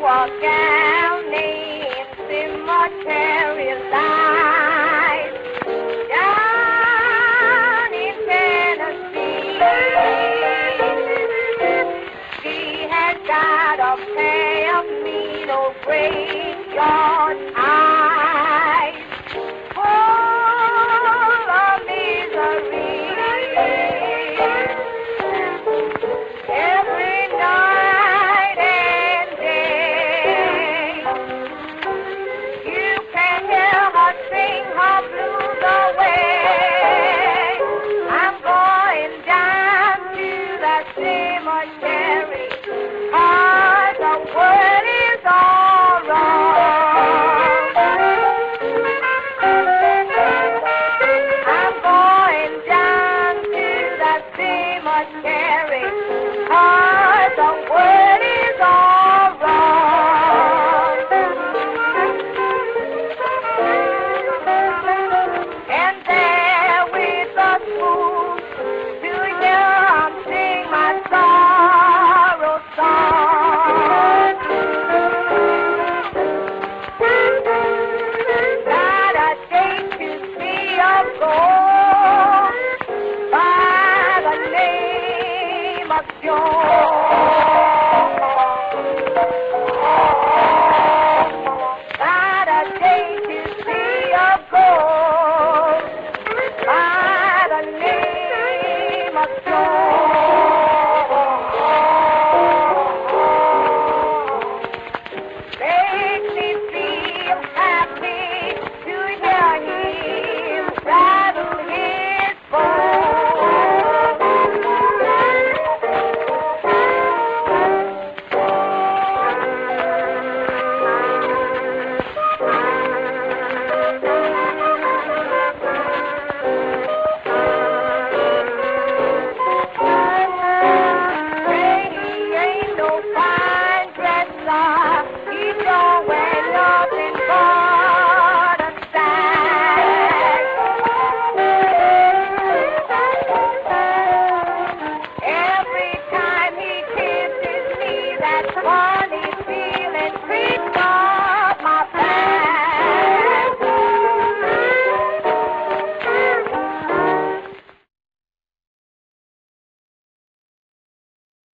a gal named Cemetery Light down in Tennessee. She had got a pair of mean old graveyard eyes full of misery. Every night and day, you can hear her sing her blues away. I'm going down to the cemetery, 'cause the world is all wrong. I'm going down to the cemetery, 'cause the world is all wrong. And there with the spoon to hear 'em sing my sorrow song. Got a date to see a ghost by the name of Joe. Got a date to see a ghost by the name of Joe. Makes me feel happy to hear him rattle his He ain't no fine dresser, he don't wear nothing but a sack. Every time he kisses me, that's why